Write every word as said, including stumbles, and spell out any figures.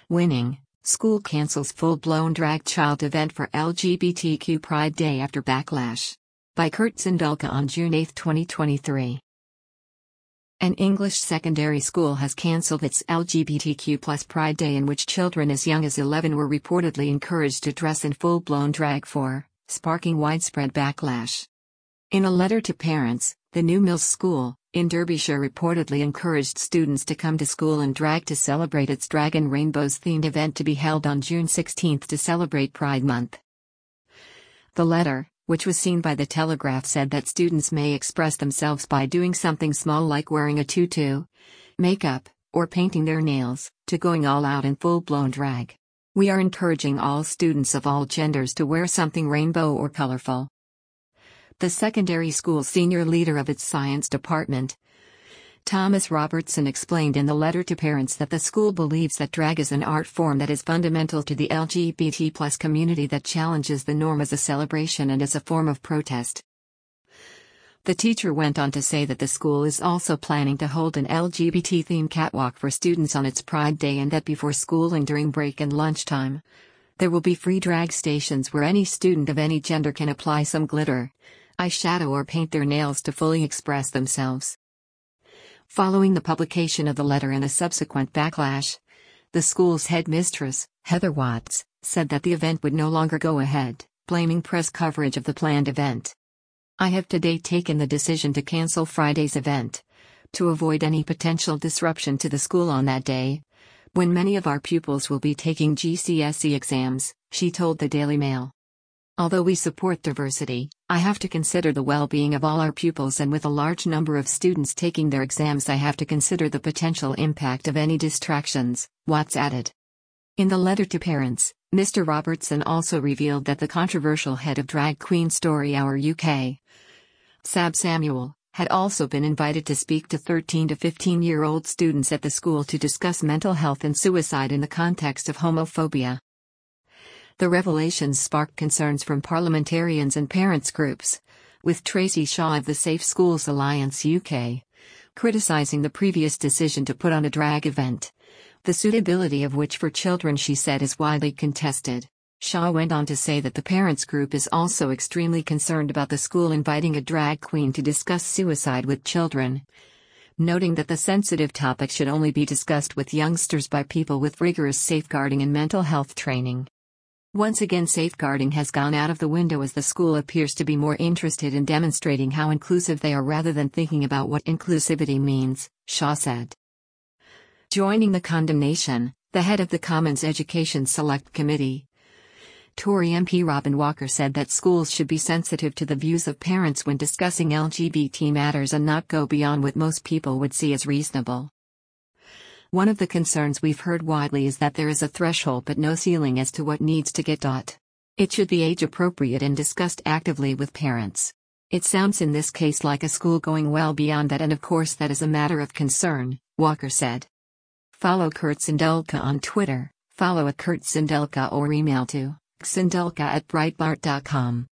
Winning, school cancels full-blown drag child event for L G B T Q Pride Day after backlash. By Kurt Zindulka on June eighth, twenty twenty-three. An English secondary school has cancelled its L G B T Q plus Pride Day, in which children as young as eleven were reportedly encouraged to dress in full-blown drag for, sparking widespread backlash. In a letter to parents, the New Mills School, in Derbyshire, reportedly encouraged students to come to school in drag to celebrate its Drag and Rainbows themed event to be held on June sixteenth to celebrate Pride Month. The letter, which was seen by The Telegraph, said that students may express themselves by doing something small like wearing a tutu, makeup, or painting their nails, to going all out in full-blown drag. We are encouraging all students of all genders to wear something rainbow or colorful. The secondary school senior leader of its science department, Thomas Robertson, explained in the letter to parents that the school believes that drag is an art form that is fundamental to the L G B T plus community, that challenges the norm as a celebration and as a form of protest. The teacher went on to say that the school is also planning to hold an L G B T-themed catwalk for students on its Pride Day, and that before school and during break and lunchtime, there will be free drag stations where any student of any gender can apply some glitter, eyeshadow, or paint their nails to fully express themselves. Following the publication of the letter and a subsequent backlash, the school's headmistress, Heather Watts, said that the event would no longer go ahead, blaming press coverage of the planned event. "I have today taken the decision to cancel Friday's event, to avoid any potential disruption to the school on that day, when many of our pupils will be taking G C S E exams," she told the Daily Mail. "Although we support diversity, I have to consider the well-being of all our pupils, and with a large number of students taking their exams, I have to consider the potential impact of any distractions," Watts added. In the letter to parents, Mister Robertson also revealed that the controversial head of Drag Queen Story Hour U K, Sab Samuel, had also been invited to speak to thirteen to fifteen-year-old students at the school to discuss mental health and suicide in the context of homophobia. The revelations sparked concerns from parliamentarians and parents groups, with Tracy Shaw of the Safe Schools Alliance U K criticizing the previous decision to put on a drag event, the suitability of which for children, she said, is widely contested. Shaw went on to say that the parents group is also extremely concerned about the school inviting a drag queen to discuss suicide with children, noting that the sensitive topic should only be discussed with youngsters by people with rigorous safeguarding and mental health training. Once again, safeguarding has gone out of the window, as the school appears to be more interested in demonstrating how inclusive they are rather than thinking about what inclusivity means, Shaw said. Joining the condemnation, the head of the Commons Education Select Committee, Tory M P Robin Walker, said that schools should be sensitive to the views of parents when discussing L G B T matters and not go beyond what most people would see as reasonable. "One of the concerns we've heard widely is that there is a threshold but no ceiling as to what needs to get taught. It should be age appropriate and discussed actively with parents. It sounds in this case like a school going well beyond that, and of course that is a matter of concern," Walker said. Follow Kurt Zindulka on Twitter, follow at Kurt Zindulka, or email to zindulka at breitbart dot com.